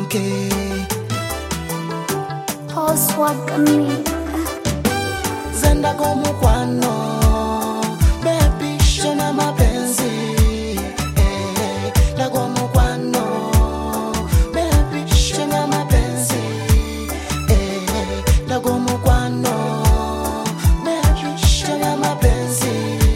fuke Oswagami zenda gomukwano baby shona mapenzi na gomukwano baby shona mapenzi na gomukwano baby shona mapenzi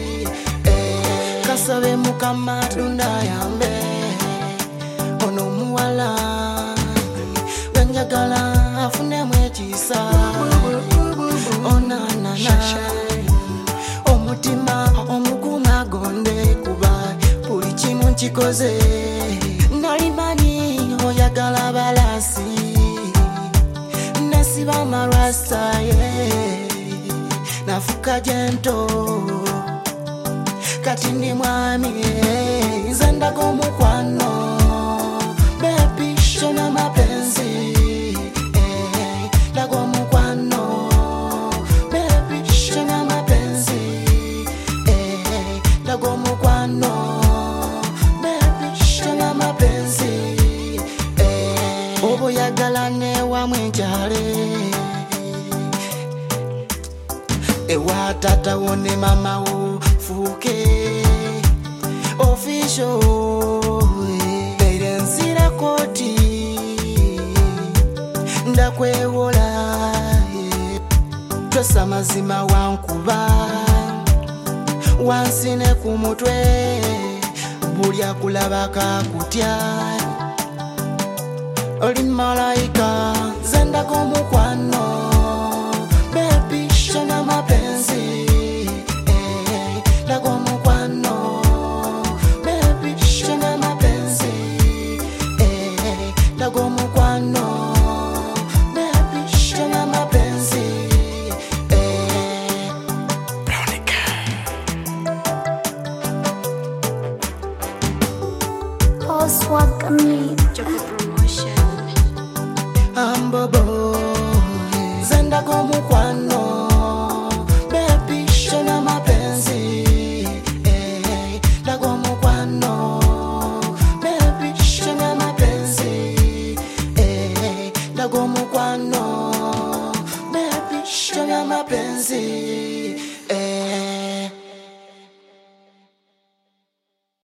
kasabe mukama dunda yambe ono muwala wenjagala afune mwekisa onana omutima omuguma gonde kuba buli kimu nkikoze nalimanyi oyagala balasi nesiba amarasta nafuka jento kati ndi mwami zendaga omukwano baby shona mapenzi lago mukwano baby shona mapenzi lago mukwano baby shona mapenzi obo yagalane wa mwenjale ewa tata wone mama wo fuke official Beirenzira koti ndakwewola twesa mazima wankuba wansine ku mutwe buli akulabaka kutya oli malaika zendako omukwano baby shona mapenzi lago omukwano baby shona mapenzi lago omukwano baby shona mapenzi Oswagami Joko Promotion ambobo